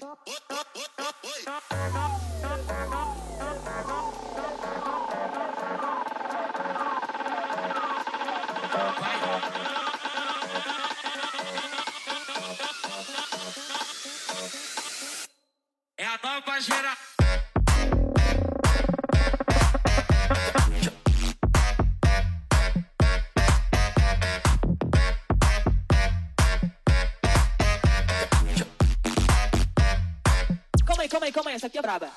É a nova geração. Calma aí, essa aqui é braba.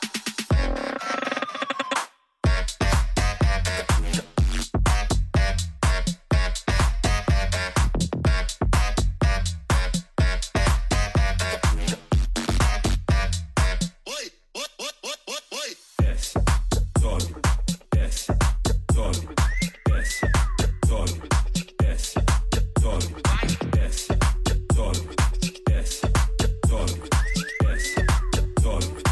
Desce, sobe, desce, sobe, desce, sobe, desce, sobe, desce, sobe, desce, sobe, desce, sobe.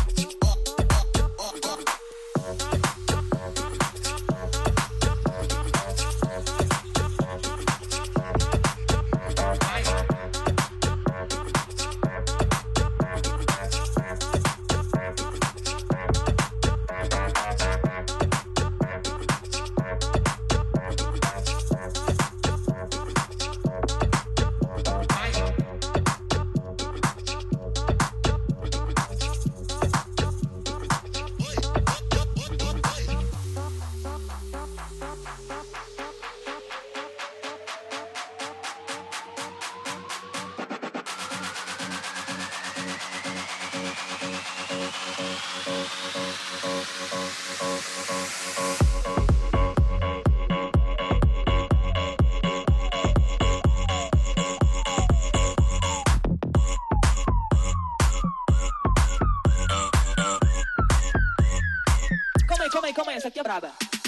Calma aí, essa aqui é braba.